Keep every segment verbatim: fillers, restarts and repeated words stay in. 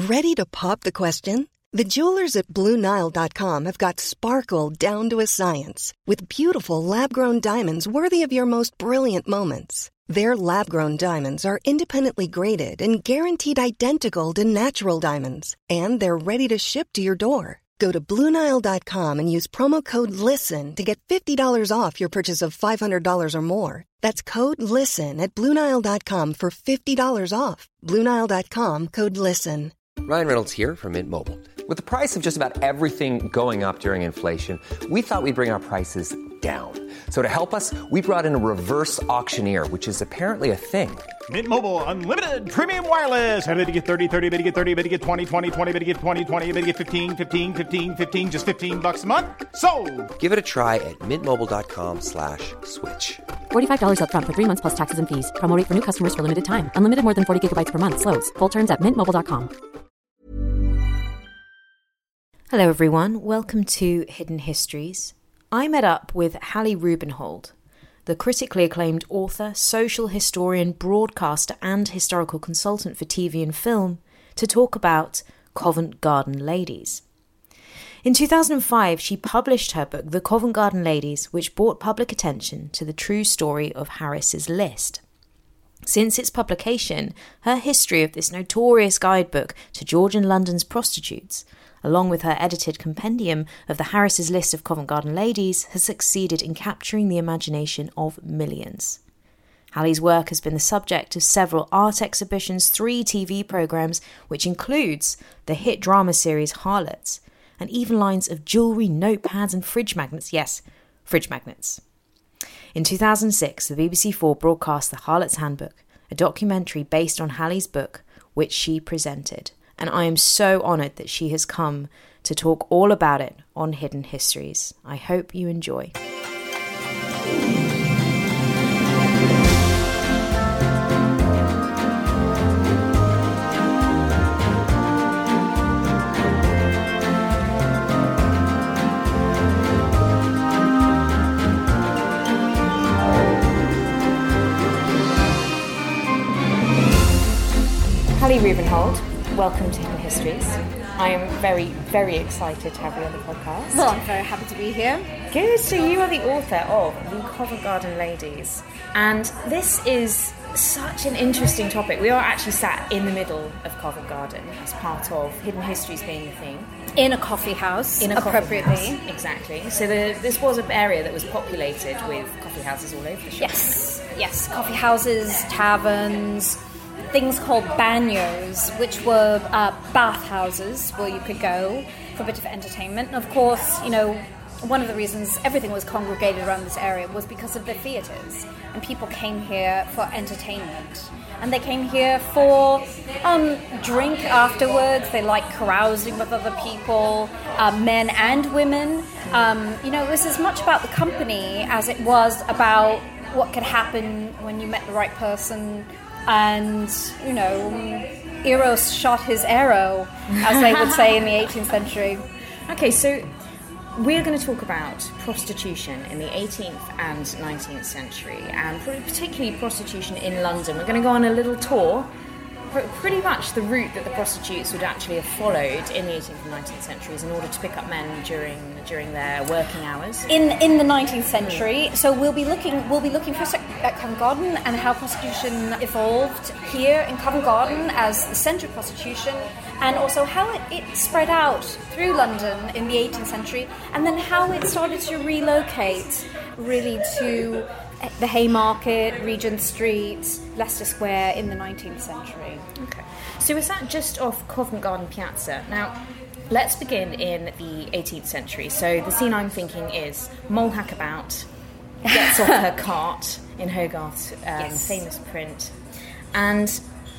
Ready to pop the question? The jewelers at Blue Nile dot com have got sparkle down to a science with beautiful lab-grown diamonds worthy of your most brilliant moments. Their lab-grown diamonds are independently graded and guaranteed identical to natural diamonds, and they're ready to ship to your door. Go to Blue Nile dot com and use promo code LISTEN to get fifty dollars off your purchase of five hundred dollars or more. That's code LISTEN at Blue Nile dot com for fifty dollars off. Blue Nile dot com, code LISTEN. Ryan Reynolds here from Mint Mobile. With the price of just about everything going up during inflation, we thought we'd bring our prices down. So to help us, we brought in a reverse auctioneer, which is apparently a thing. Mint Mobile Unlimited Premium Wireless. How to get thirty, thirty, how to get thirty, how to get twenty, twenty, twenty, how to get twenty, twenty, how to get fifteen, fifteen, fifteen, fifteen, just fifteen bucks a month? Sold! Give it a try at mintmobile.com slash switch. forty-five dollars up front for three months plus taxes and fees. Promo rate for new customers for limited time. Unlimited more than forty gigabytes per month. Slows full terms at mint mobile dot com. Hello everyone, welcome to Hidden Histories. I met up with Hallie Rubenhold, the critically acclaimed author, social historian, broadcaster and historical consultant for T V and film, to talk about Covent Garden Ladies. In two thousand five, she published her book, The Covent Garden Ladies, which brought public attention to the true story of Harris's List. Since its publication, her history of this notorious guidebook to Georgian London's prostitutes, along with her edited compendium of the Harris's List of Covent Garden Ladies, has succeeded in capturing the imagination of millions. Hallie's work has been the subject of several art exhibitions, three T V programmes, which includes the hit drama series Harlots, and even lines of jewellery, notepads and fridge magnets. Yes, fridge magnets. In two thousand six, the B B C four broadcast The Harlot's Handbook, a documentary based on Hallie's book, which she presented. And I am so honoured that she has come to talk all about it on Hidden Histories. I hope you enjoy. Hallie Rubenhold, welcome to Hidden Histories. I am very, very excited to have you on the podcast. Well, I'm very happy to be here. Good. So you are the author of The Covent Garden Ladies. And this is such an interesting topic. We are actually sat in the middle of Covent Garden as part of Hidden Histories being the theme. In a coffee house, in a appropriately. Coffee house. Exactly. So the, this was an area that was populated with coffee houses all over the shop. Yes, yes. Coffee houses, taverns, things called bagnios, which were uh, bathhouses where you could go for a bit of entertainment. And of course, you know, one of the reasons everything was congregated around this area was because of the theatres. And people came here for entertainment. And they came here for um, drink afterwards. They liked carousing with other people, uh, men and women. Um, you know, it was as much about the company as it was about what could happen when you met the right person. And, you know, Eros shot his arrow, as they would say in the eighteenth century. Okay, so we're going to talk about prostitution in the eighteenth and nineteenth century, and particularly prostitution in London. We're going to go on a little tour, pretty much the route that the prostitutes would actually have followed in the eighteenth and nineteenth centuries in order to pick up men during during their working hours. In in the nineteenth century, so we'll be looking we'll be looking first at Covent Garden and how prostitution evolved here in Covent Garden as the centre of prostitution, and also how it, it spread out through London in the eighteenth century, and then how it started to relocate really to the Haymarket, Regent Street, Leicester Square in the nineteenth century. Okay. So we're sat just off Covent Garden Piazza. Now, let's begin in the eighteenth century. So the scene I'm thinking is Moll Hackabout gets off her cart in Hogarth's um, yes. famous print. And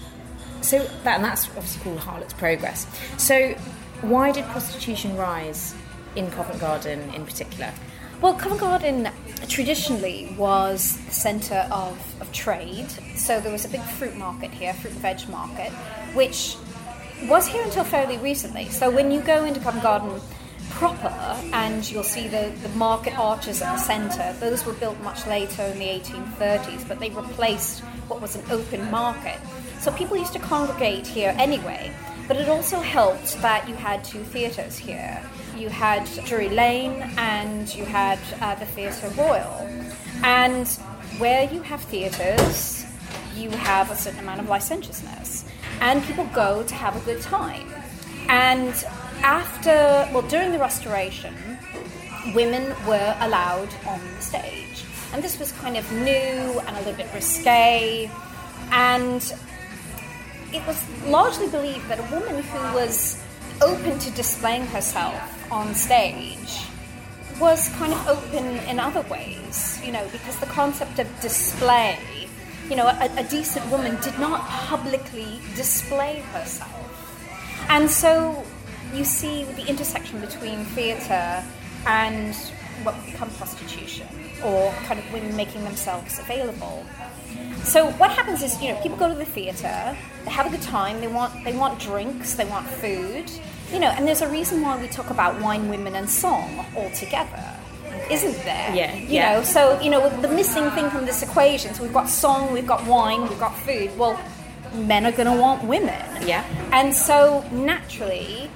so that, and that's obviously called Harlot's Progress. So why did prostitution rise in Covent Garden in particular? Well, Covent Garden traditionally was the centre of, of trade. So there was a big fruit market here, fruit and veg market, which was here until fairly recently. So when you go into Covent Garden proper and you'll see the, the market arches at the centre, those were built much later in the eighteen thirties, but they replaced what was an open market. So people used to congregate here anyway. But it also helped that you had two theatres here. You had Drury Lane and you had uh, the Theatre Royal. And where you have theatres, you have a certain amount of licentiousness. And people go to have a good time. And after, well, during the Restoration, women were allowed on the stage. And this was kind of new and a little bit risque. And it was largely believed that a woman who was open to displaying herself on stage was kind of open in other ways, you know, because the concept of display, you know, a, a decent woman did not publicly display herself. And so you see the intersection between theatre and what would become prostitution, or kind of women making themselves available. So what happens is, you know, people go to the theatre, they have a good time, they want they want drinks, they want food, you know, and there's a reason why we talk about wine, women, and song all together, isn't there? Yeah, you yeah. know, so, you know, the missing thing from this equation, so we've got song, we've got wine, we've got food, well, men are going to want women. Yeah. And so, naturally,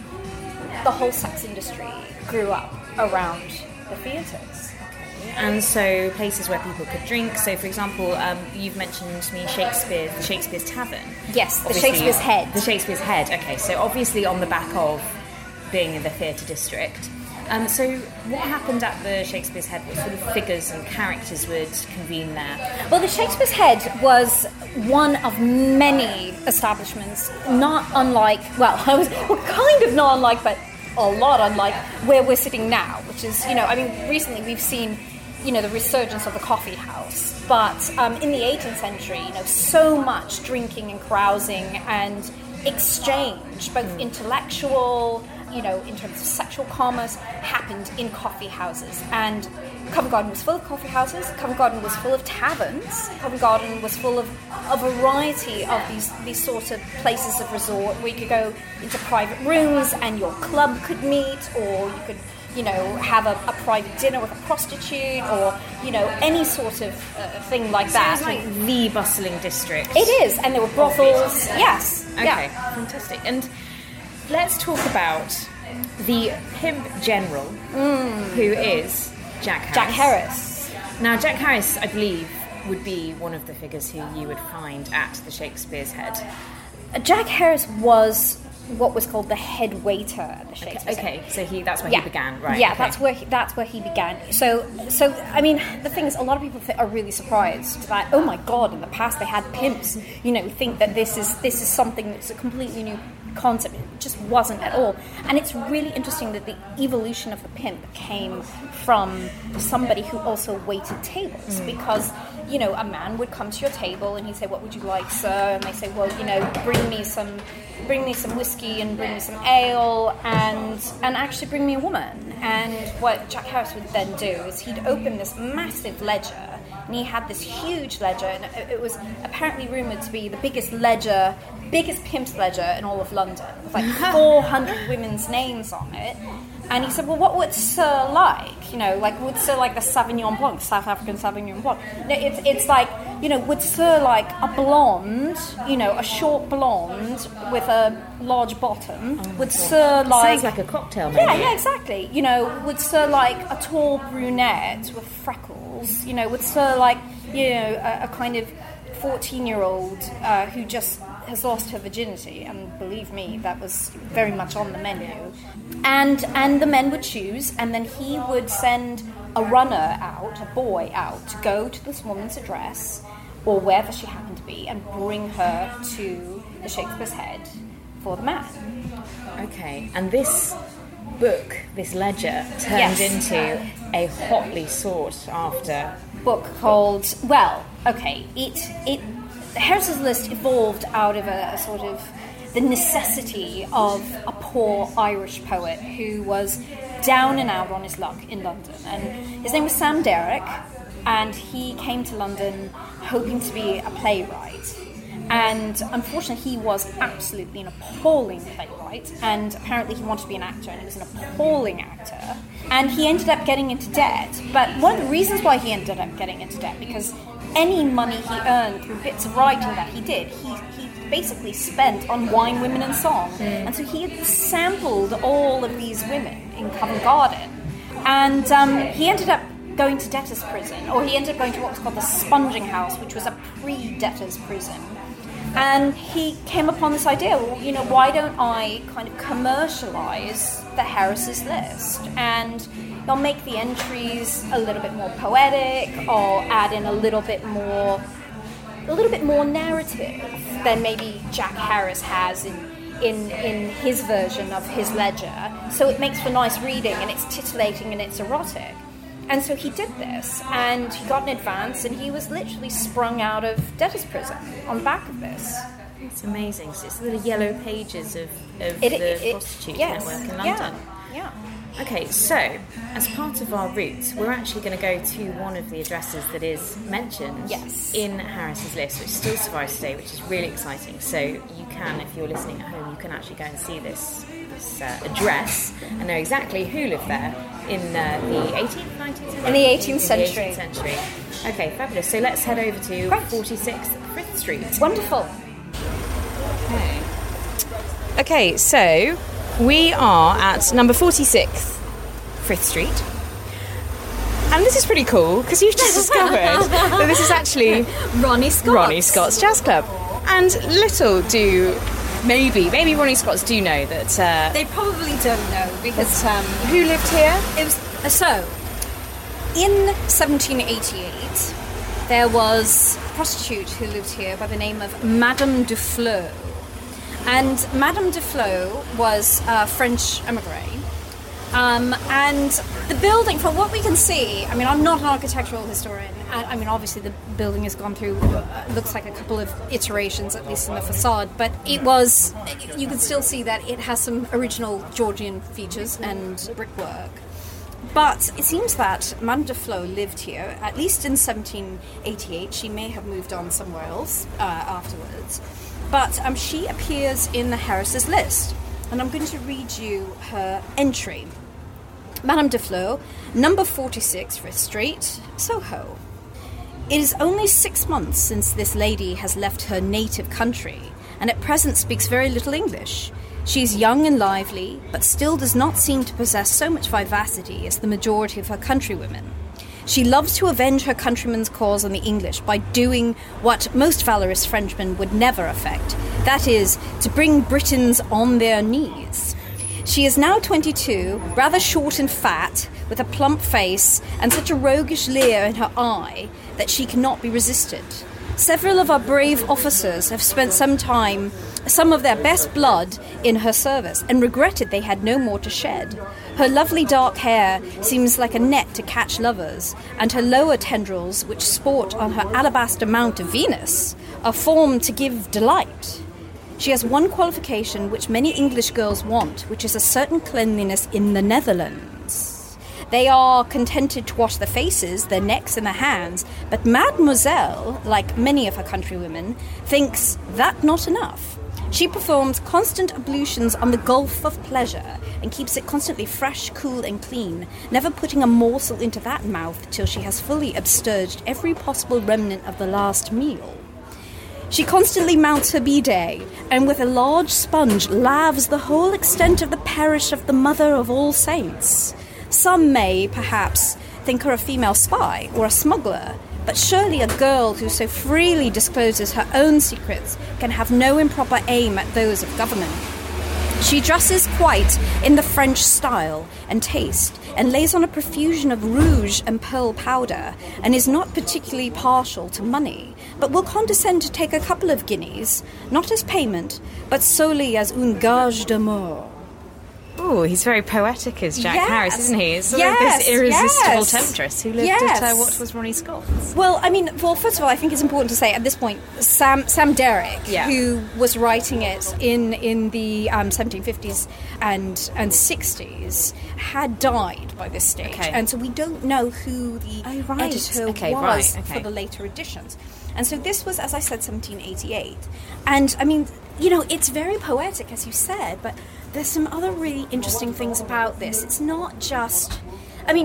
the whole sex industry grew up around the theatres. And so places where people could drink. So, for example, um, you've mentioned to me Shakespeare, the Shakespeare's Tavern. Yes, the Obviously, Shakespeare's Head. The Shakespeare's Head, okay. So obviously on the back of being in the theatre district. Um, so what happened at the Shakespeare's Head? What sort of figures and characters would convene there? Well, the Shakespeare's Head was one of many establishments, not unlike, well, I was well, kind of not unlike, but a lot unlike where we're sitting now, which is, you know, I mean, recently we've seen, you know, the resurgence of the coffee house. But um, in the eighteenth century, you know, so much drinking and carousing and exchange, both intellectual, you know, in terms of sexual commerce, happened in coffee houses. And Covent Garden was full of coffee houses. Covent Garden was full of taverns. Covent Garden was full of a variety of these these sorts of places of resort where you could go into private rooms and your club could meet, or you could, you know, have a, a private dinner with a prostitute, or, you know, any sort of uh, thing like So that. it's like the bustling district. It is, and there were brothels. Yes. Okay, Yeah. fantastic. And let's talk about the pimp general, who is Jack Harris. Jack Harris. Now, Jack Harris, I believe, would be one of the figures who you would find at the Shakespeare's Head. Jack Harris was what was called the head waiter at the Shakespeare's Okay, Head. so he that's where Yeah. he began, right? Yeah, okay. that's where he, that's where he began. So, so I mean, the thing is, a lot of people th- are really surprised that, oh my God, in the past they had pimps. You know, think that this is this is something that's a completely new concept. It just wasn't at all. And it's really interesting that the evolution of the pimp came from somebody who also waited tables, mm. because, you know, a man would come to your table and he'd say, "What would you like, sir?" And they say, "Well, you know, bring me some, bring me some whiskey and bring me some ale, and and actually bring me a woman." And what Jack Harris would then do is he'd open this massive ledger, and he had this huge ledger, and it, it was apparently rumoured to be the biggest ledger, biggest pimp's ledger in all of London, with like four hundred women's names on it. And he said, "Well, what would Sir like? You know, like, would Sir like the Sauvignon Blanc, South African Sauvignon Blanc? No, it's it's like, you know, would Sir like a blonde, you know, a short blonde with a large bottom? Oh, would Sir like..." Sounds like a cocktail, maybe. Yeah, yeah, exactly. You know, would Sir like a tall brunette with freckles? You know, would Sir like, you know, a, a kind of fourteen-year-old uh, who just has lost her virginity? And believe me, that was very much on the menu. And and the men would choose, and then he would send a runner out, a boy out, to go to this woman's address, or wherever she happened to be, and bring her to the Shakespeare's Head for the man. Okay, and this book, this ledger, turned Yes. into a hotly sought after book called, well, okay, it it Harris's List evolved out of a, a sort of the necessity of a poor Irish poet who was down and out on his luck in London. And his name was Sam Derrick, and he came to London hoping to be a playwright. And unfortunately, he was absolutely an appalling playwright, and apparently he wanted to be an actor, and he was an appalling actor. And he ended up getting into debt. But one of the reasons why he ended up getting into debt, because any money he earned through bits of writing that he did, he, he basically spent on wine, women and song. Mm. And so he had sampled all of these women in Covent Garden. And um, he ended up going to debtor's prison, or he ended up going to what was called the Sponging House, which was a pre-debtor's prison. And he came upon this idea, well, you know, why don't I kind of commercialize the Harris's List? And I'll make the entries a little bit more poetic, or add in a little bit more, a little bit more narrative than maybe Jack Harris has in, in, in his version of his ledger. So it makes for nice reading, and it's titillating and it's erotic. And so he did this, and he got an advance, and he was literally sprung out of debtor's prison on the back of this. It's amazing. So it's the yellow pages of, of it, the it, it, prostitute yes, network in London. Yeah, yeah. Okay, so as part of our route, we're actually going to go to one of the addresses that is mentioned yes. in Harris's List, which still survives today, which is really exciting. So you can, if you're listening at home, you can actually go and see this, this uh, address and know exactly who lived there in uh, the eighteenth, nineteenth century? In the eighteenth century. In the eighteenth century. Okay, fabulous. So let's head over to right. forty-six Frith Street. Wonderful. Okay. Okay, so we are at number forty-six Frith Street. And this is pretty cool, because you've just discovered that this is actually Ronnie Scott's. Ronnie Scott's Jazz Club. And little do, maybe, maybe Ronnie Scott's do know that... Uh, they probably don't know, because... Um, who lived here? It was uh, So, in seventeen eighty-eight, there was a prostitute who lived here by the name of Madame Duflo. And Madame Duflo was a French emigre. Um, and the building, from what we can see, I mean, I'm not an architectural historian. I, I mean, obviously the building has gone through, uh, looks like a couple of iterations, at least in the facade. But it was, you can still see that it has some original Georgian features and brickwork. But it seems that Madame Duflo lived here, at least in seventeen eighty-eight. She may have moved on somewhere else uh, afterwards. But um, she appears in the Harris's List. And I'm going to read you her entry. Madame Duflo, number forty-six Frith Street, Soho. It is only six months since this lady has left her native country, and at present speaks very little English. She is young and lively, but still does not seem to possess so much vivacity as the majority of her countrywomen. She loves to avenge her countrymen's cause on the English by doing what most valorous Frenchmen would never effect, that is, to bring Britons on their knees. She is now twenty-two, rather short and fat, with a plump face and such a roguish leer in her eye that she cannot be resisted. Several of our brave officers have spent some time, some of their best blood, in her service, and regretted they had no more to shed. Her lovely dark hair seems like a net to catch lovers, and her lower tendrils, which sport on her alabaster mount of Venus, are formed to give delight. She has one qualification which many English girls want, which is a certain cleanliness in the Netherlands. They are contented to wash their faces, their necks and their hands, but Mademoiselle, like many of her countrywomen, thinks that not enough. She performs constant ablutions on the Gulf of Pleasure and keeps it constantly fresh, cool and clean, never putting a morsel into that mouth till she has fully absturged every possible remnant of the last meal. She constantly mounts her bidet, and with a large sponge laves the whole extent of the parish of the Mother of All Saints. Some may, perhaps, think her a female spy or a smuggler, but surely a girl who so freely discloses her own secrets can have no improper aim at those of government. She dresses quite in the French style and taste, and lays on a profusion of rouge and pearl powder, and is not particularly partial to money, but will condescend to take a couple of guineas, not as payment, but solely as un gage d'amour. Oh, he's very poetic as Jack yes. Harris, isn't he? He's sort yes, of this irresistible yes. temptress who lived yes. at uh, what was Ronnie Scott's. Well, I mean, well, first of all, I think it's important to say at this point, Sam Sam Derrick, yeah. who was writing it in in the um, seventeen fifties and and sixties, had died by this stage, okay. and so we don't know who the oh, right. editor okay, was right. okay. for the later editions. And so this was, as I said, seventeen eighty-eight. And, I mean, you know, it's very poetic, as you said, but there's some other really interesting things about this. It's not just... I mean,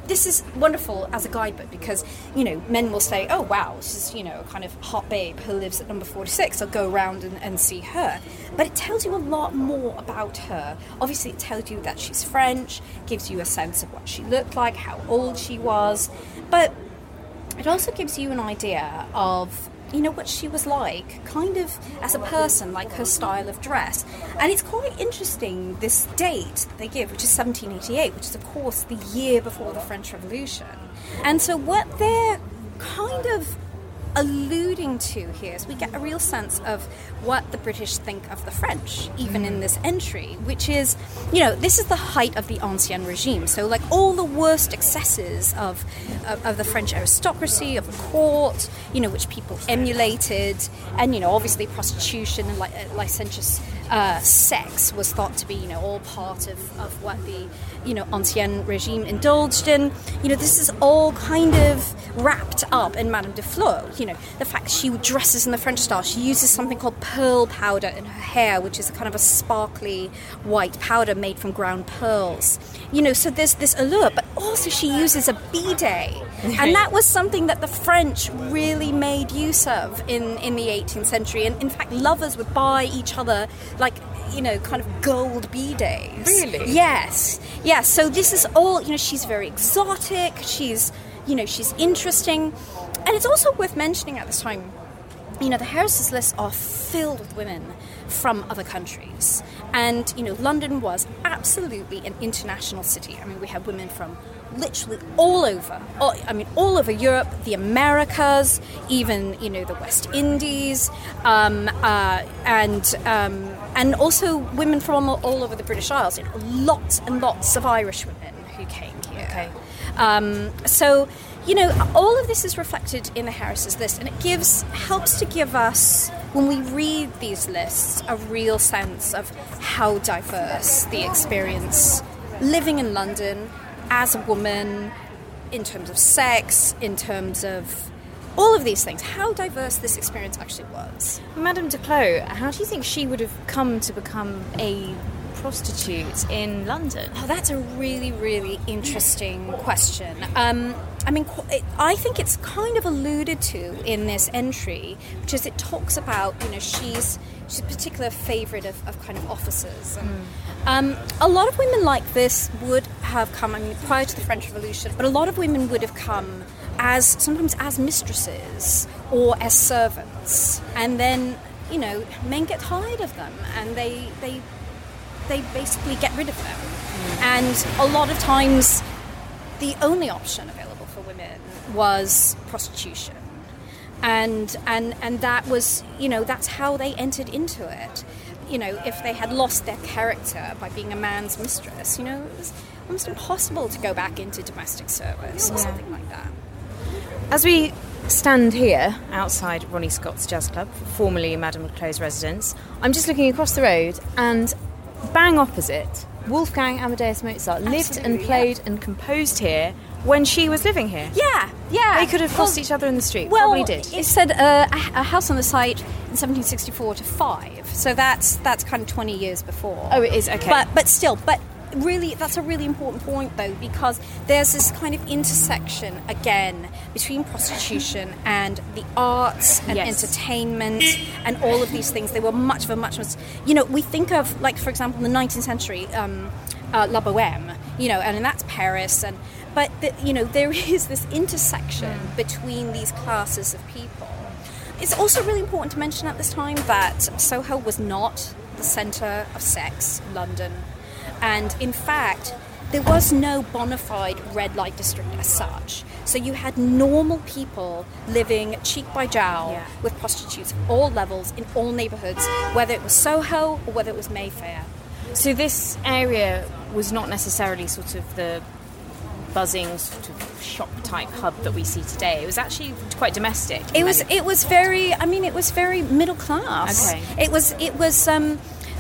this is wonderful as a guidebook because, you know, men will say, oh, wow, she's, you know, a kind of hot babe who lives at number forty-six. I'll go around and, and see her. But it tells you a lot more about her. Obviously, it tells you that she's French, gives you a sense of what she looked like, how old she was. But it also gives you an idea of, you know, what she was like, kind of as a person, like her style of dress. And it's quite interesting, this date that they give, which is seventeen eighty-eight, which is, of course, the year before the French Revolution. And so what they're kind of alluding to here is we get a real sense of what the British think of the French, even in this entry, which is, you know, this is the height of the Ancien regime. So, like, all the worst excesses of, of, of the French aristocracy, of the court, you know, which people emulated, and, you know, obviously prostitution and li- licentious uh, sex was thought to be, you know, all part of, of what the, you know, Ancien regime indulged in. You know, this is all kind of wrapped up in Madame de Fleur. You know, the fact she dresses in the French style, she uses something called pearl powder in her hair, which is a kind of a sparkly white powder made from ground pearls. You know, so there's this allure, but also she uses a bidet. And that was something that the French really made use of in, in the eighteenth century. And in fact, lovers would buy each other, like, you know, kind of gold bidets. Really? Yes. Yes. So this is all, you know, she's very exotic. She's, you know, she's interesting. And it's also worth mentioning at this time, you know, the heiresses lists are filled with women from other countries. And, you know, London was absolutely an international city. I mean, we have women from literally all over, all, I mean, all over Europe, the Americas, even, you know, the West Indies, um, uh, and um, and also women from all, all over the British Isles. You know, lots and lots of Irish women who came here. Okay. Um, so, you know, all of this is reflected in the heiresses list, and it gives helps to give us, when we read these lists, a real sense of how diverse the experience living in London as a woman, in terms of sex, in terms of all of these things, how diverse this experience actually was. Madame de Clos, how do you think she would have come to become a prostitute in London? Oh, that's a really, really interesting question. Um, I mean, I think it's kind of alluded to in this entry, which is it talks about, you know, she's she's a particular favourite of, of kind of officers. And, mm. um, a lot of women like this would have come, I mean, prior to the French Revolution, but a lot of women would have come as, sometimes as mistresses or as servants. And then, you know, men get tired of them and they they they basically get rid of them. Mm. And a lot of times the only option available for women was prostitution. And and and that was, you know, that's how they entered into it. You know, if they had lost their character by being a man's mistress, you know, it was almost impossible to go back into domestic service or yeah. something like that. As we stand here outside Ronnie Scott's Jazz Club, formerly Madame de Clos' residence, I'm just looking across the road, and bang opposite, Wolfgang Amadeus Mozart lived Absolutely, and played yeah. and composed here when she was living here. Yeah, yeah. They could have crossed well, each other in the street. Well, Probably did. It said uh, a house on the site in seventeen sixty-four to five, so that's that's kind of twenty years before. Oh, it is, okay. But but still, but really, that's a really important point, though, because there's this kind of intersection, again, between prostitution and the arts and yes. entertainment and all of these things. They were much of a much, much, you know, we think of, like, for example, in the nineteenth century, um, uh, La Bohème, you know, and that's Paris, and but, the, you know, there is this intersection mm. between these classes of people. It's also really important to mention at this time that Soho was not the centre of sex, London. And in fact, there was no bona fide red light district as such. So you had normal people living cheek by jowl yeah. with prostitutes of all levels in all neighbourhoods, whether it was Soho or whether it was Mayfair. So this area was not necessarily sort of the buzzing sort of shop type hub that we see today. It was actually quite domestic. It was. It was very. I mean, it was very middle class. Okay. It was. It was. Um,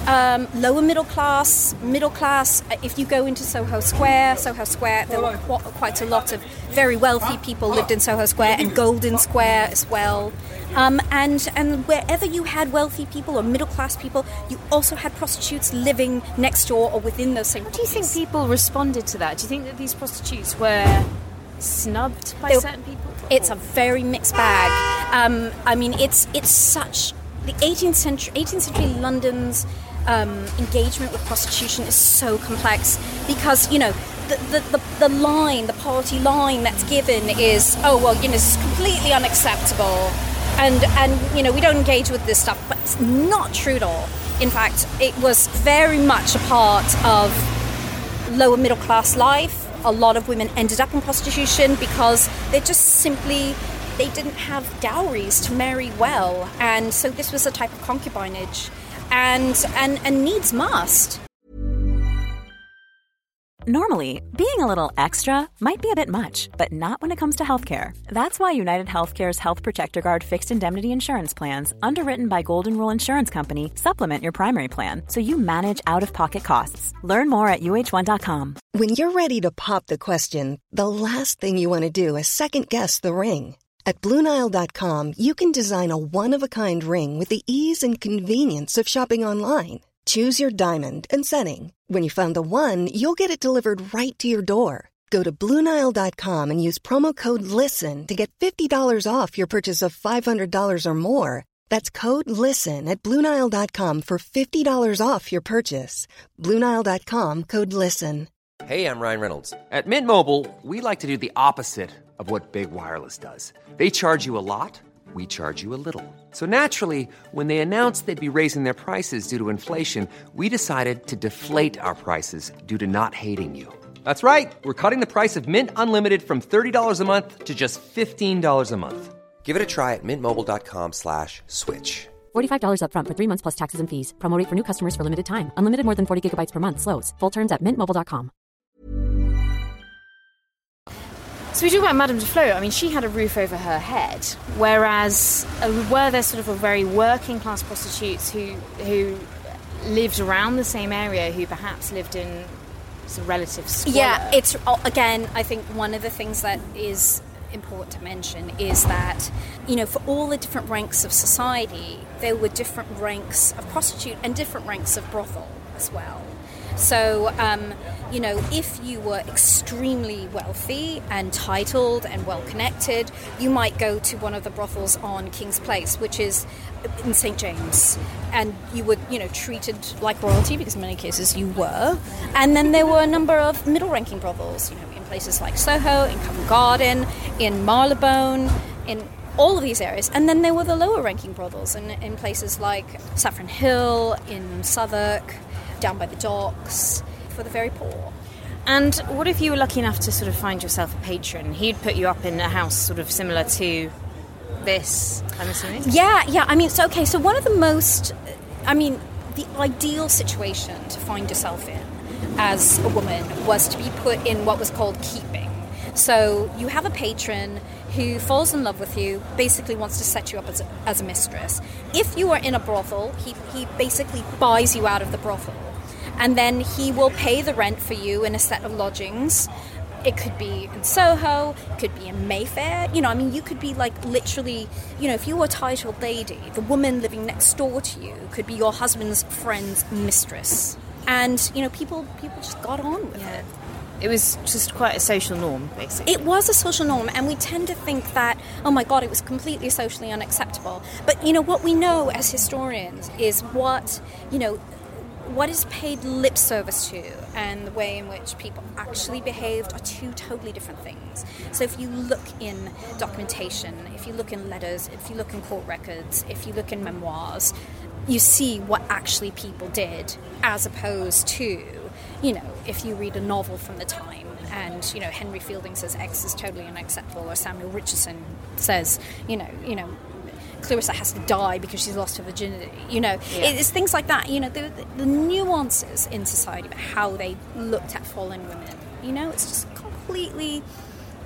Um, lower middle class, middle class. If you go into Soho Square, Soho Square, there were qu- quite a lot of very wealthy people lived in Soho Square and Golden Square as well. Um, and and wherever you had wealthy people or middle class people, you also had prostitutes living next door or within those same. How do you think people responded to that? Do you think that these prostitutes were snubbed by They- certain people? It's a very mixed bag. Um, I mean, it's it's such the eighteenth century, eighteenth century London's um, engagement with prostitution is so complex because you know the, the the the line, the poverty line that's given is oh well, you know, this is completely unacceptable, and and you know we don't engage with this stuff, but it's not true at all. In fact, it was very much a part of lower middle class life. A lot of women ended up in prostitution because they just simply, they didn't have dowries to marry well. And so this was a type of concubinage and, and, and needs must. Normally, being a little extra might be a bit much, but not when it comes to healthcare. That's why United Healthcare's Health Protector Guard fixed indemnity insurance plans, underwritten by Golden Rule Insurance Company, supplement your primary plan so you manage out-of-pocket costs. Learn more at U H one dot com. When you're ready to pop the question, the last thing you want to do is second-guess the ring. At Blue Nile dot com, you can design a one-of-a-kind ring with the ease and convenience of shopping online. Choose your diamond and setting. When you find the one, you'll get it delivered right to your door. Go to Blue Nile dot com and use promo code LISTEN to get fifty dollars off your purchase of five hundred dollars or more. That's code LISTEN at Blue Nile dot com for fifty dollars off your purchase. Blue Nile dot com, code LISTEN. Hey, I'm Ryan Reynolds. At Mint Mobile, we like to do the opposite of what Big Wireless does. They charge you a lot. We charge you a little. So naturally, when they announced they'd be raising their prices due to inflation, we decided to deflate our prices due to not hating you. That's right. We're cutting the price of Mint Unlimited from thirty dollars a month to just fifteen dollars a month. Give it a try at mintmobile.com slash switch. forty-five dollars up front for three months plus taxes and fees. Promo rate for new customers for limited time. Unlimited more than forty gigabytes per month. Slows full terms at mint mobile dot com. So we talk about Madame de Flo. I mean, she had a roof over her head, whereas uh, were there sort of a very working class prostitutes who who lived around the same area, who perhaps lived in sort of relative squalor? Yeah, it's, again, I think one of the things that is important to mention is that, you know, for all the different ranks of society, there were different ranks of prostitute and different ranks of brothel as well. So, um, you know, if you were extremely wealthy and titled and well-connected, you might go to one of the brothels on King's Place, which is in Saint James, and you were, you know, treated like royalty, because in many cases you were. And then there were a number of middle-ranking brothels, you know, in places like Soho, in Covent Garden, in Marylebone, in all of these areas. And then there were the lower-ranking brothels in, in places like Saffron Hill, in Southwark, down by the docks, for the very poor. And what if you were lucky enough to sort of find yourself a patron? He'd put you up in a house sort of similar to this, I'm assuming? Yeah, yeah. I mean, so, okay, so one of the most, I mean, the ideal situation to find yourself in as a woman was to be put in what was called keeping. So you have a patron who falls in love with you, basically wants to set you up as a, as a mistress. If you are in a brothel, he, he basically buys you out of the brothel. And then he will pay the rent for you in a set of lodgings. It could be in Soho, it could be in Mayfair. You know, I mean, you could be like literally, you know, if you were a titled lady, the woman living next door to you could be your husband's friend's mistress. And, you know, people people just got on with Yeah. it. It was just quite a social norm, basically. It was a social norm, and we tend to think that, oh my God, it was completely socially unacceptable. But, you know, what we know as historians is what, you know, what is paid lip service to and the way in which people actually behaved are two totally different things. So if you look in documentation, if you look in letters, if you look in court records, if you look in memoirs, you see what actually people did, as opposed to, you know, if you read a novel from the time and, you know, Henry Fielding says X is totally unacceptable, or Samuel Richardson says, you know, you know, Clarissa has to die because she's lost her virginity. You know, Yeah. it's things like that. You know, the, the nuances in society about how they looked at fallen women. You know, it's just completely,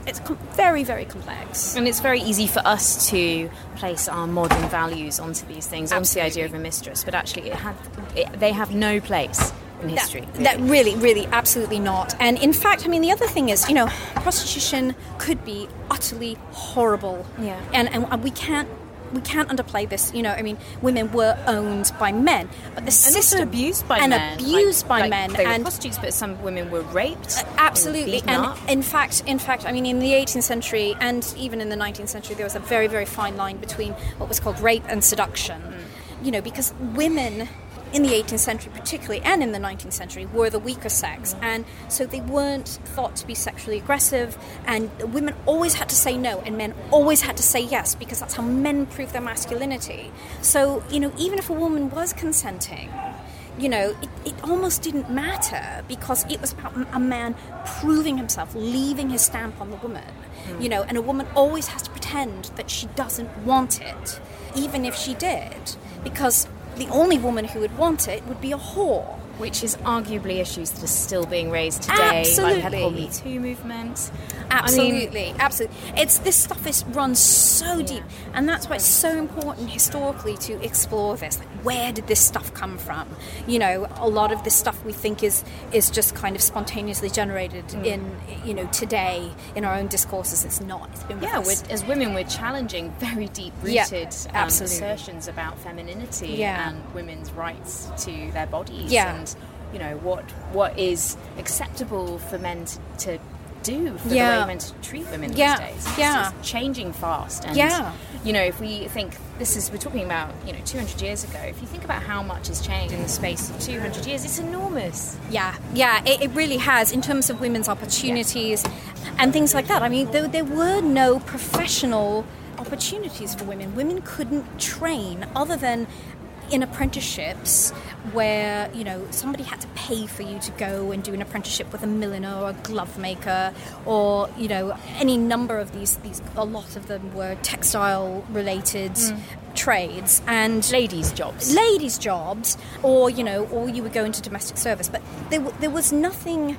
it's com- very, very complex. And it's very easy for us to place our modern values onto these things, onto the idea of a mistress, but actually it had, it, they have no place in history. That, really. that really, really, absolutely not. And in fact, I mean, the other thing is, you know, prostitution could be utterly horrible. Yeah. And, and we can't we can't underplay this. You know, I mean, women were owned by men, but the and system also abused by and men, abused like, by like men, they were and prostitutes, but some women were raped. Uh, absolutely, beaten and up. in fact, in fact, I mean, in the eighteenth century and even in the nineteenth century, there was a very, very fine line between what was called rape and seduction. Mm. You know, because women in the eighteenth century particularly, and in the nineteenth century, were the weaker sex, and so they weren't thought to be sexually aggressive, and women always had to say no, and men always had to say yes, because that's how men proved their masculinity. So, you know, even if a woman was consenting, you know, it, it almost didn't matter, because it was about a man proving himself, leaving his stamp on the woman, mm. you know, and a woman always has to pretend that she doesn't want it, even if she did, because the only woman who would want it would be a whore. Which is arguably issues that are still being raised today. Absolutely. Like we had the whole Me Too movement. Absolutely, I mean, absolutely. It's this stuff is runs so deep, and that's why it's so important historically to explore this. Like, where did this stuff come from? You know, a lot of this stuff we think is is just kind of spontaneously generated mm. in you know today in our own discourses. It's not. It's been with yeah. us. We're, as women, we're challenging very deep-rooted yeah, um, absolutely. assertions about femininity yeah. and women's rights to their bodies. Yeah. And you know what what is acceptable for men to, to do for yeah. the way men to treat women yeah. these days. It's yeah. just changing fast. And yeah. you know, if we think this is we're talking about, you know, two hundred years ago, if you think about how much has changed in the space of two hundred years, it's enormous. Yeah, yeah, it, it really has in terms of women's opportunities yeah. and things like that. I mean, there, there were no professional opportunities for women. Women couldn't train other than in apprenticeships where, you know, somebody had to pay for you to go and do an apprenticeship with a milliner or a glove maker or, you know, any number of these, these a lot of them were textile related mm. trades and ladies' jobs. Ladies' jobs or, you know, or you would go into domestic service. But there, there was nothing...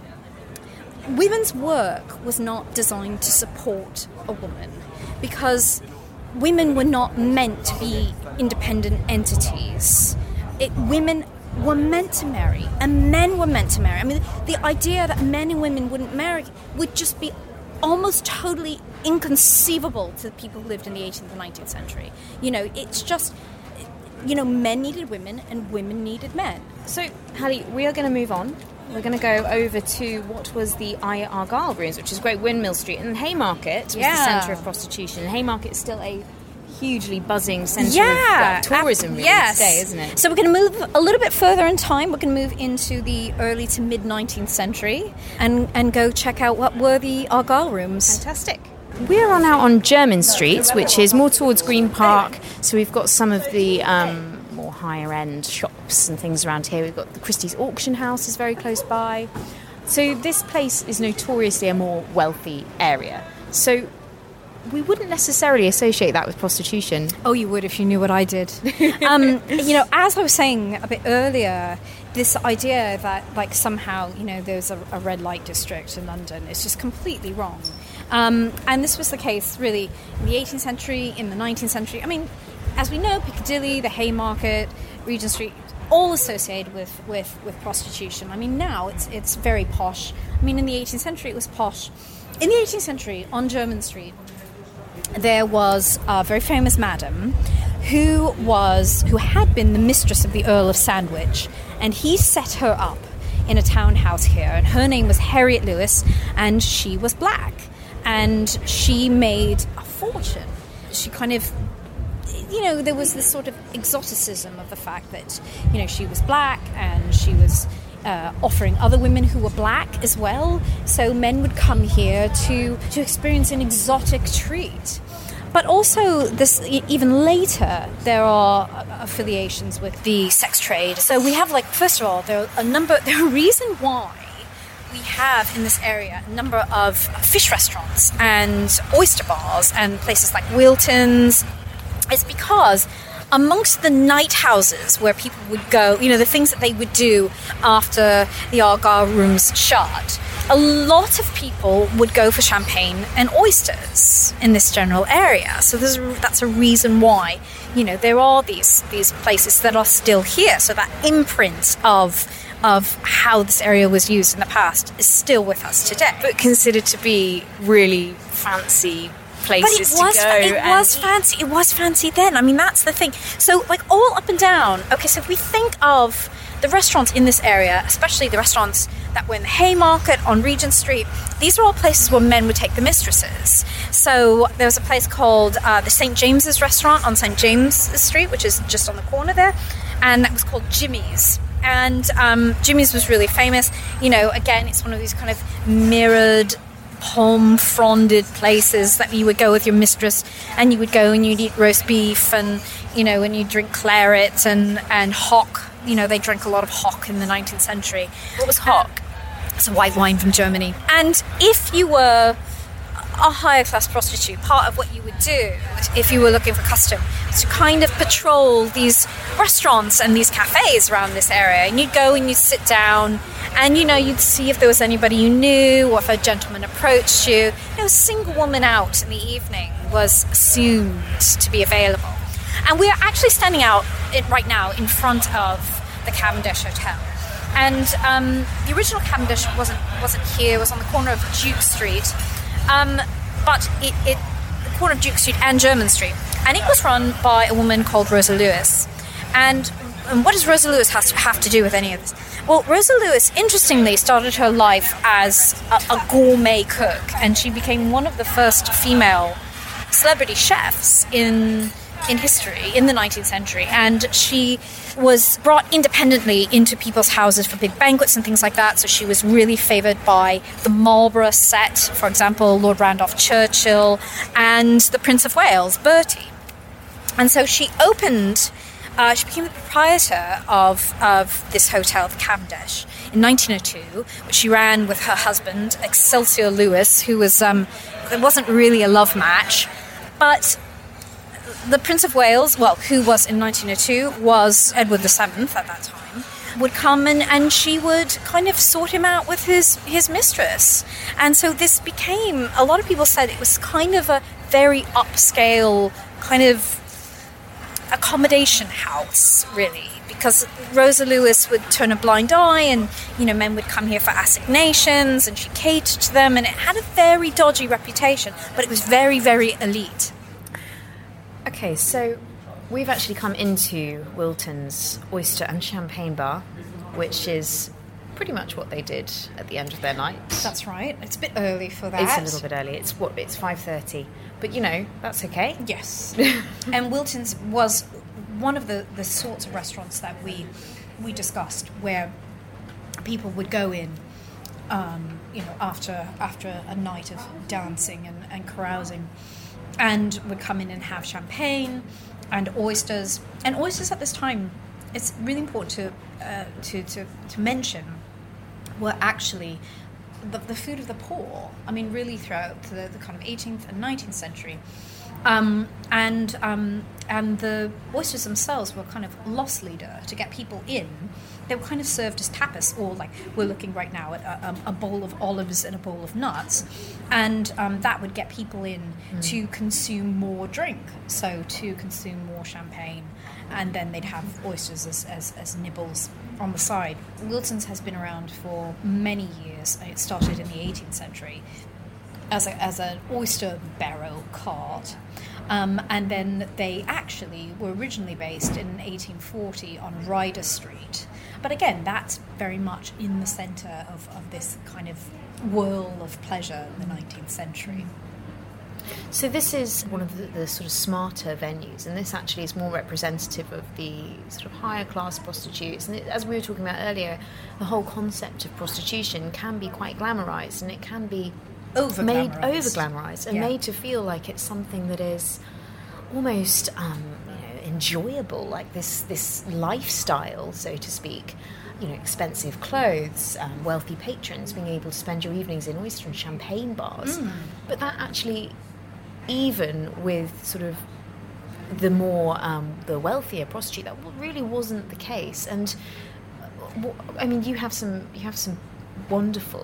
Women's work was not designed to support a woman because women were not meant to be independent entities. It, women were meant to marry, and men were meant to marry. I mean, the idea that men and women wouldn't marry would just be almost totally inconceivable to the people who lived in the eighteenth and nineteenth century. You know, it's just, you know, men needed women and women needed men. So, Hallie, we are going to move on. We're going to go over to what was the I. Argyle Rooms, which is Great Windmill Street. And Haymarket was yeah. the centre of prostitution. And Haymarket is still a hugely buzzing centre yeah, of uh, tourism really yes. today, isn't it? So we're going to move a little bit further in time. We're going to move into the early to mid-nineteenth century and, and go check out what were the Argyle Rooms. Fantastic. We are now on Jermyn Street, which is more towards Green Park. So we've got some of the... Um, more higher-end shops and things around here. We've got the Christie's Auction House is very close by. So this place is notoriously a more wealthy area. So we wouldn't necessarily associate that with prostitution. Oh, you would if you knew what I did. um, you know, as I was saying a bit earlier, this idea that, like, somehow, you know, there's a, a red light district in London is just completely wrong. Um, and this was the case, really, in the eighteenth century, in the nineteenth century. I mean, as we know, Piccadilly, the Haymarket, Regent Street, all associated with, with, with prostitution. I mean, now it's it's very posh. I mean, in the eighteenth century, it was posh. In the eighteenth century, on Jermyn Street, there was a very famous madam who was who had been the mistress of the Earl of Sandwich, and he set her up in a townhouse here. And her name was Harriet Lewis, and she was black, and she made a fortune. She kind of... You know, there was this sort of exoticism of the fact that, you know, she was black and she was uh, offering other women who were black as well. So men would come here to, to experience an exotic treat. But also, this even later, there are affiliations with the sex trade. So we have, like, first of all, there are a number, there are a reason why we have in this area a number of fish restaurants and oyster bars and places like Wilton's. It's because amongst the night houses where people would go, you know, the things that they would do after the Argyle Rooms shut, a lot of people would go for champagne and oysters in this general area. So there's, that's a reason why, you know, there are these these places that are still here. So that imprint of of how this area was used in the past is still with us today. But considered to be really fancy places but it was, to go. It and was fancy. It was fancy then. I mean, that's the thing. So, like, all up and down. Okay, so if we think of the restaurants in this area, especially the restaurants that were in the Haymarket, on Regent Street, these are all places where men would take the mistresses. So there was a place called uh, the Saint James's Restaurant on Saint James's Street, which is just on the corner there, and that was called Jimmy's. And um, Jimmy's was really famous. You know, again, it's one of these kind of mirrored, palm-fronded places that you would go with your mistress, and you would go and you'd eat roast beef, and, you know, and you'd drink claret and, and hock. You know, they drank a lot of hock in the nineteenth century. What was hock? It's a white wine from Germany. And if you were a higher class prostitute, part of what you would do if you were looking for custom was to kind of patrol these restaurants and these cafes around this area, and you'd go and you'd sit down and, you know, you'd see if there was anybody you knew, or if a gentleman approached you. You know, a single woman out in the evening was assumed to be available. And we're actually standing out right now in front of the Cavendish Hotel. And um, the original Cavendish wasn't wasn't here. It was on the corner of Duke Street. Um, but it, it, the corner of Duke Street and Jermyn Street. And it was run by a woman called Rosa Lewis. And, and what does Rosa Lewis has to have to do with any of this? Well, Rosa Lewis, interestingly, started her life as a, a gourmet cook. And she became one of the first female celebrity chefs in in history, in the nineteenth century. And she was brought independently into people's houses for big banquets and things like that. So she was really favoured by the Marlborough set, for example, Lord Randolph Churchill, and the Prince of Wales, Bertie. And so she opened, uh, she became the proprietor of, of this hotel, the Cavendish, in nineteen oh two, which she ran with her husband, Excelsior Lewis, who was, um, it wasn't really a love match, but the Prince of Wales, well, who was in nineteen oh two, was Edward the Seventh at that time, would come and, and she would kind of sort him out with his, his mistress. And so this became, a lot of people said it was kind of a very upscale kind of accommodation house, really, because Rosa Lewis would turn a blind eye, and, you know, men would come here for assignations, and she catered to them, and it had a very dodgy reputation, but it was very, very elite. Okay, so we've actually come into Wilton's Oyster and Champagne Bar, which is pretty much what they did at the end of their night. That's right. It's a bit early for that. It's a little bit early. It's what it's five thirty, but you know that's okay. Yes. And Wilton's was one of the, the sorts of restaurants that we we discussed, where people would go in, um, you know, after after a night of dancing and, and carousing, and would come in and have champagne and oysters. And oysters at this time, it's really important to uh, to, to to mention, were actually the, the food of the poor. I mean, really throughout the, the kind of eighteenth and nineteenth century. Um, and um, and the oysters themselves were kind of loss leader to get people in. They were kind of served as tapas, or like we're looking right now at a, a bowl of olives and a bowl of nuts, and um, that would get people in mm. to consume more drink, so to consume more champagne, and then they'd have oysters as, as, as nibbles on the side. Wilton's has been around for many years. It started in the eighteenth century as a, as an oyster barrow cart. Um, and then they actually were originally based in eighteen forty on Ryder Street. But again, that's very much in the centre of, of this kind of whirl of pleasure in the nineteenth century. So this is one of the, the sort of smarter venues, and this actually is more representative of the sort of higher class prostitutes. And it, as we were talking about earlier, the whole concept of prostitution can be quite glamorised, and it can be over made over glamorized and yeah. made to feel like it's something that is almost um, you know, enjoyable, like this this lifestyle, so to speak. You know, expensive clothes, um, wealthy patrons being able to spend your evenings in oyster and champagne bars. Mm. But that actually, even with sort of the more um, the wealthier prostitute, that really wasn't the case. And I mean, you have some you have some wonderful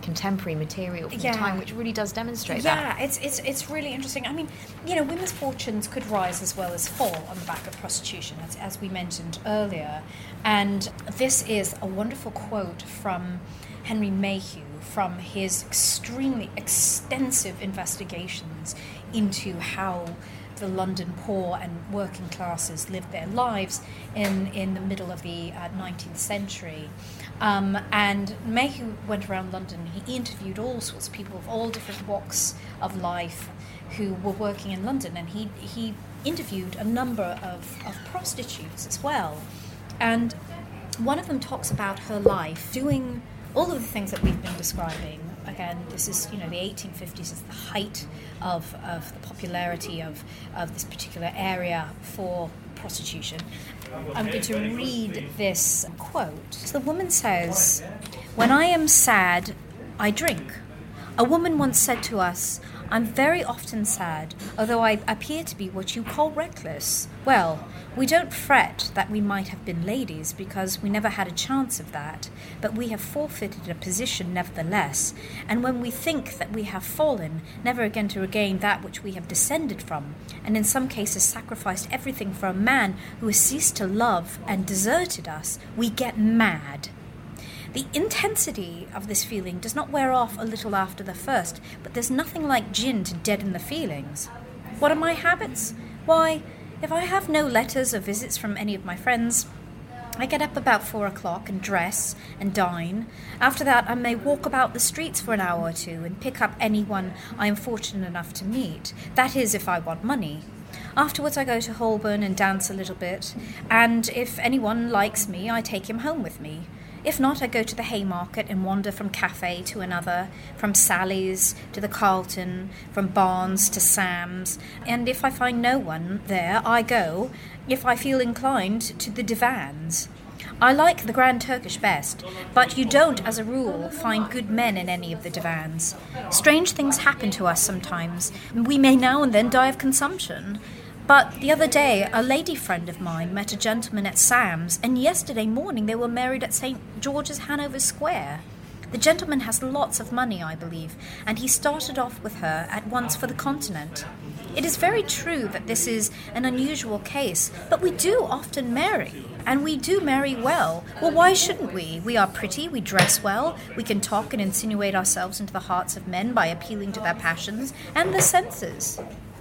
contemporary material from Yeah. the time, which really does demonstrate yeah, that. Yeah, it's, it's, it's really interesting. I mean, you know, women's fortunes could rise as well as fall on the back of prostitution, as, as we mentioned earlier. And this is a wonderful quote from Henry Mayhew, from his extremely extensive investigations into how the London poor and working classes lived their lives in, in the middle of the uh, nineteenth century. Um, and Mayhew went around London. He interviewed all sorts of people of all different walks of life who were working in London, and he he interviewed a number of, of prostitutes as well. And one of them talks about her life doing all of the things that we've been describing. Again, this is, you know, the eighteen fifties is the height of, of the popularity of, of this particular area for prostitution. I'm going to read this quote. So the woman says, "When I am sad, I drink. A woman once said to us, 'I'm very often sad, although I appear to be what you call reckless.' Well, we don't fret that we might have been ladies, because we never had a chance of that, but we have forfeited a position nevertheless, and when we think that we have fallen, never again to regain that which we have descended from, and in some cases sacrificed everything for a man who has ceased to love and deserted us, we get mad. The intensity of this feeling does not wear off a little after the first, but there's nothing like gin to deaden the feelings. What are my habits? Why, if I have no letters or visits from any of my friends, I get up about four o'clock and dress and dine. After that, I may walk about the streets for an hour or two and pick up anyone I am fortunate enough to meet. That is, if I want money. Afterwards, I go to Holborn and dance a little bit, and if anyone likes me, I take him home with me. If not, I go to the Haymarket and wander from cafe to another, from Sally's to the Carlton, from Barnes to Sam's, and if I find no one there, I go, if I feel inclined, to the divans. I like the Grand Turkish best, but you don't, as a rule, find good men in any of the divans. Strange things happen to us sometimes. We may now and then die of consumption. But the other day, a lady friend of mine met a gentleman at Sam's, and yesterday morning they were married at Saint George's, Hanover Square. The gentleman has lots of money, I believe, and he started off with her at once for the Continent. It is very true that this is an unusual case, but we do often marry, and we do marry well. Well, why shouldn't we? We are pretty, we dress well, we can talk and insinuate ourselves into the hearts of men by appealing to their passions and their senses."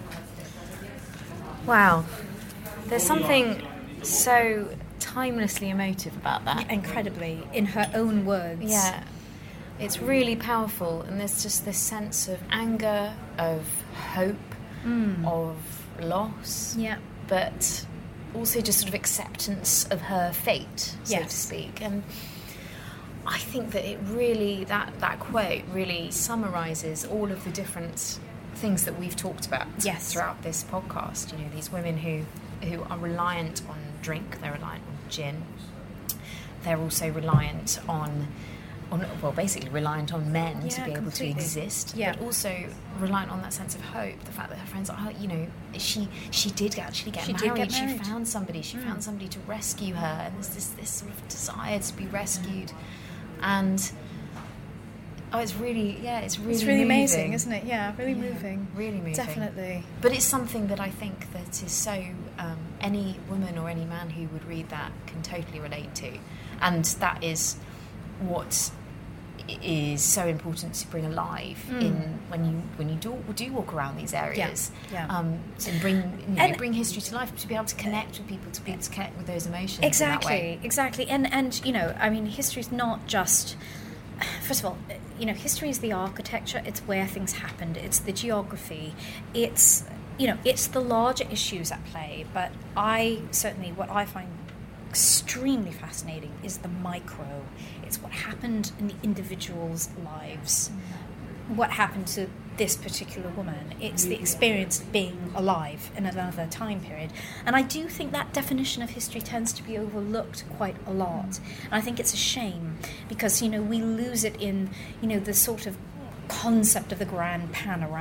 Wow. There's something so timelessly emotive about that. Incredibly, in her own words. Yeah. It's really powerful, and there's just this sense of anger, of hope, mm. of loss. Yeah. But also just sort of acceptance of her fate, so yes. to speak. And I think that it really, that, that quote really summarises all of the different things that we've talked about yes. throughout this podcast. You know, these women who who are reliant on drink, they're reliant on gin, they're also reliant on on well basically reliant on men yeah, to be able completely. to exist, yeah. but also reliant on that sense of hope, the fact that her friends are, oh, you know, she she did actually get she married, did get married. she found somebody she mm. found somebody to rescue her, and there's this, this sort of desire to be rescued. And oh, it's really, yeah, it's really It's really moving. amazing, isn't it? Yeah, really yeah, moving. Really moving. Definitely. But it's something that I think that is so, um, any woman or any man who would read that can totally relate to. And that is what is so important to bring alive mm. in when you when you do, do walk around these areas. Yeah. yeah. Um, to bring you know, and bring history to life, to be able to connect with people, to be able to connect with those emotions. Exactly, in that way. exactly. And, and, you know, I mean, history's not just... First of all, you know, history is the architecture, it's where things happened, it's the geography, it's, you know, it's the larger issues at play, but I, certainly, what I find extremely fascinating is the micro. It's what happened in the individuals' lives, mm-hmm. what happened to this particular woman. It's the experience of being alive in another time period. And I do think that definition of history tends to be overlooked quite a lot. And I think it's a shame because, you know, we lose it in, you know, the sort of concept of the grand panorama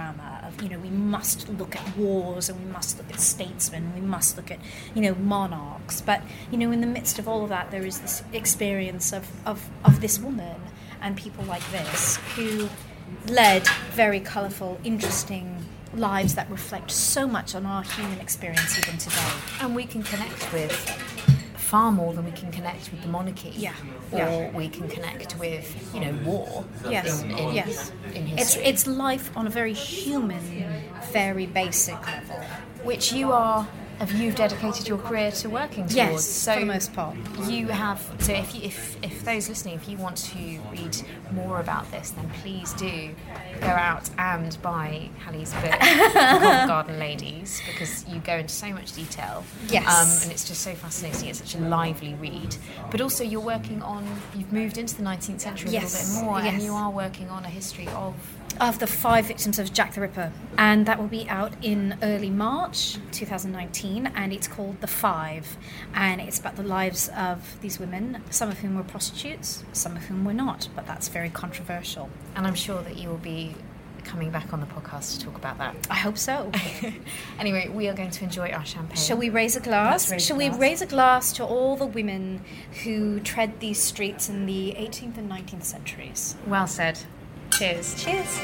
of, you know, we must look at wars and we must look at statesmen, we must look at, you know, monarchs. But, you know, in the midst of all of that, there is this experience of, of, of this woman and people like this who led very colourful, interesting lives that reflect so much on our human experience even today. And we can connect with far more than we can connect with the monarchy. Yeah. Or yeah. we can connect with, you know, war. Yes. In, in, yes. in it's, history. it's life on a very human, very basic level. Which you are, have you dedicated your career to working towards? Yes, so for the most part. You have, so if, you, if, if those listening, if you want to read more about this, then please do go out and buy Hallie's book, Covent Garden Ladies, because you go into so much detail. Yes. Um, and it's just so fascinating. It's such a lively read. But also you're working on, you've moved into the nineteenth century a yes. little bit more, yes. and you are working on a history of... of the five victims of Jack the Ripper. And that will be out in early March twenty nineteen, and it's called The Five. And it's about the lives of these women, some of whom were prostitutes, some of whom were not, but that's very controversial. And I'm sure that you will be coming back on the podcast to talk about that. I hope so. Anyway, we are going to enjoy our champagne. Shall we raise a glass? Raise Shall a glass. we raise a glass to all the women who tread these streets in the eighteenth and nineteenth centuries? Well said. Cheers. Cheers.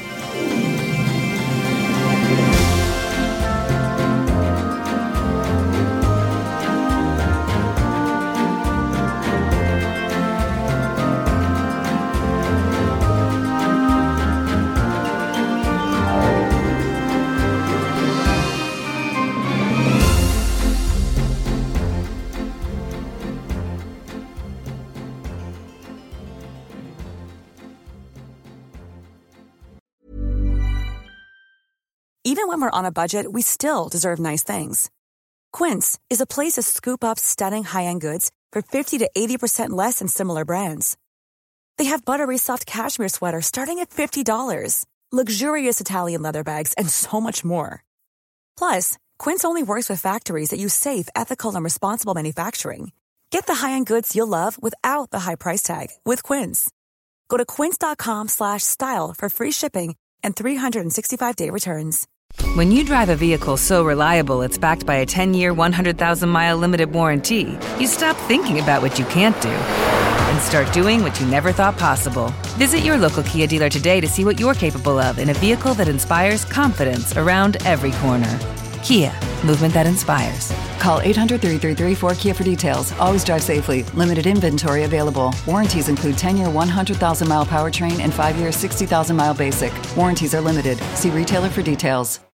Even when we're on a budget, we still deserve nice things. Quince is a place to scoop up stunning high-end goods for fifty to eighty percent less than similar brands. They have buttery soft cashmere sweaters starting at fifty dollars, luxurious Italian leather bags, and so much more. Plus, Quince only works with factories that use safe, ethical, and responsible manufacturing. Get the high-end goods you'll love without the high price tag with Quince. Go to quince.com slash style for free shipping and three sixty-five day returns. When you drive a vehicle so reliable it's backed by a ten-year, one hundred thousand mile limited warranty, you stop thinking about what you can't do and start doing what you never thought possible. Visit your local Kia dealer today to see what you're capable of in a vehicle that inspires confidence around every corner. Kia, movement that inspires. Call eight hundred, three three three, four K I A for details. Always drive safely. Limited inventory available. Warranties include ten-year, one hundred thousand mile powertrain and five-year, sixty thousand mile basic. Warranties are limited. See retailer for details.